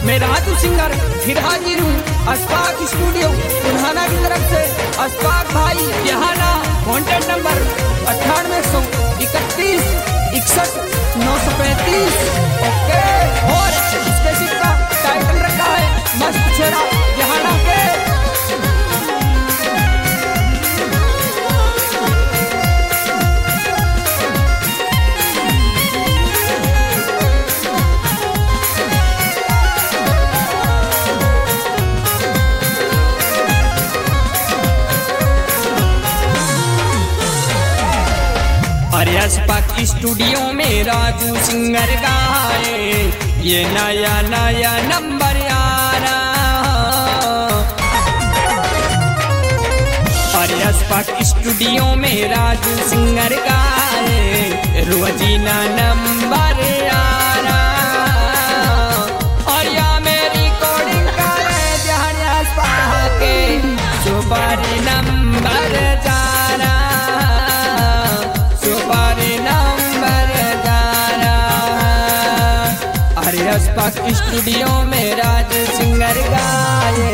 मैं राजू सिंगर फिर हाजिर हूँ अशफाक स्टूडियो उन्हाना की तरफ से। अशफाक भाई यहाना कॉन्टेक्ट नंबर 9831 61 935। ओके। और स्पेशल का टाइटल रखा है मस्त छेड़ा यहाना के। अशफाक स्टूडियो में राजू सिंगर गाए ये नया नया नंबर आ रहा। अरे अशफाक स्टूडियो में राजू सिंगर गाए रोजीना नंबर आ रहा। और या मेरी रिकॉर्डिंग करे जहां अशफाक के सुपर नंबर जा रहा। अशफाक स्टूडियो में राजू सिंगर गाए।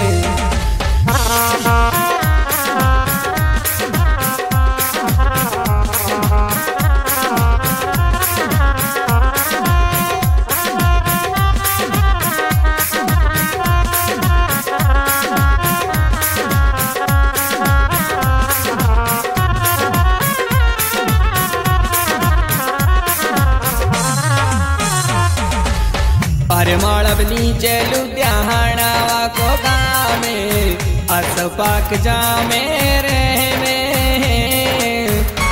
माड़ब नीचे लुधियाना को गामे अशफाक जा मेरे में।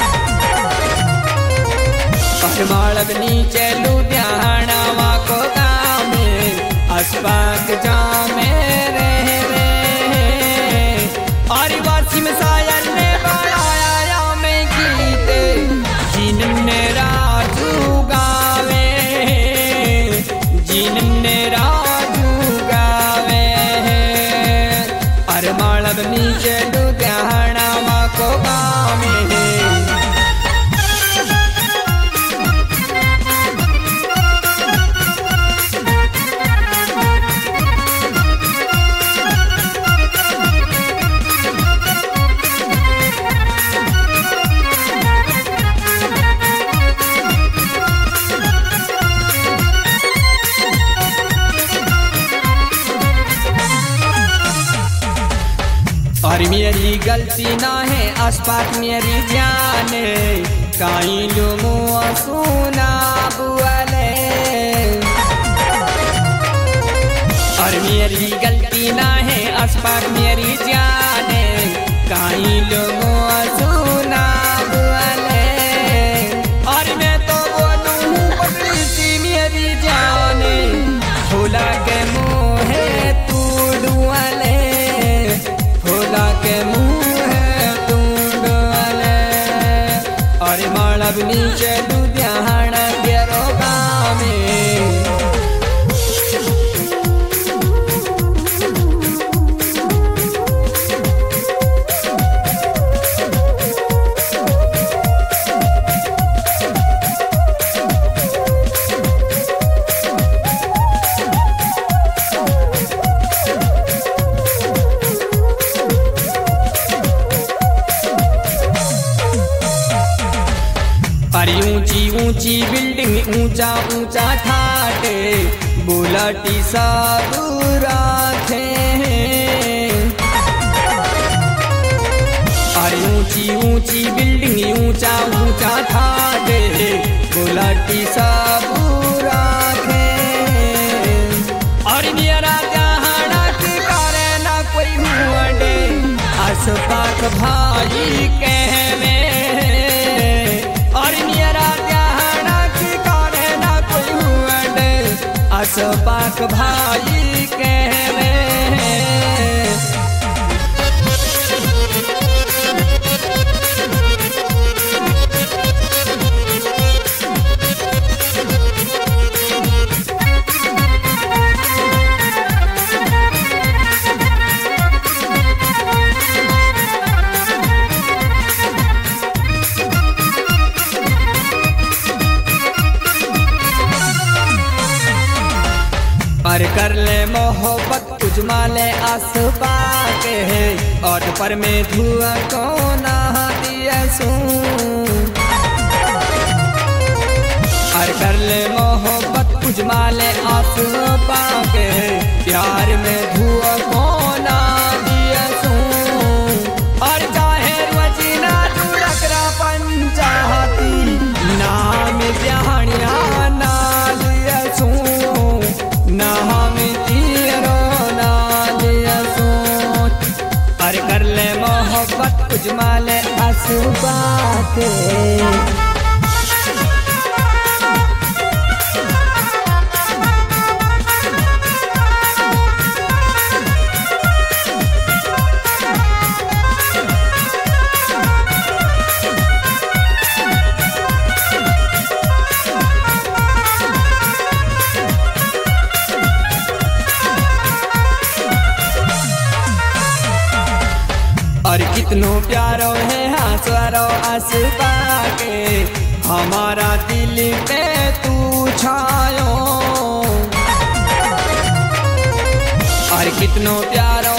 माड़ब नीचे लुधियाना को गामे अशफाक जा मेरे में। और वासिम सायल ने बनाया में गीते जिनने राजू गावे जिनने राजू गावे। अरे माड़ब नीचे लुधियाना को गावे। और मेरी गलती ना है अशफाक मेरी जाने काई लुमो सुना बुआले। और मेरी गलती ना है अशफाक मेरी जाने काई लुमो सुना बुआले। और मैं तो बोलूं पकड़ी सी मेरी जाने भूला के मुँह तू डुआले के मुँह तूंड वाले। और माड़ब नीचे लुधियाना के रोगा में। ऊंची ऊंची बिल्डिंग ऊंचा ऊंचा ठाटे बुलाटी साधुरा थे। अरे ऊंची ऊंची बिल्डिंग ऊंचा ऊंचा ठाटे बुलाटी साधुरा थे। और मेरा जहाना की करे ना कोई हुआडे अशफाक भाई कहवे। और मेरा जहाना की करे ना कोई हुआडे अशफाक भाई कहवे। अरे कर ले मोहब्बत उजमा ले आस पाके और पर में धुआं को ना दिया सू। अरे कर ले मोहब्बत उजमा ले आस पाके प्यार में धुआं को ना दिया सू। और चाहे वजीना टुकरा पंचाहती नाम जहानिया ना दिया सू। नाम तीरो ना दिया सू। अरे कर ले मोहब्बत उजमा ले आंसू बाके। और कितनो प्यारो है हंसरो आस पाके हमारा दिल पे तू छायो। और कितनो प्यारो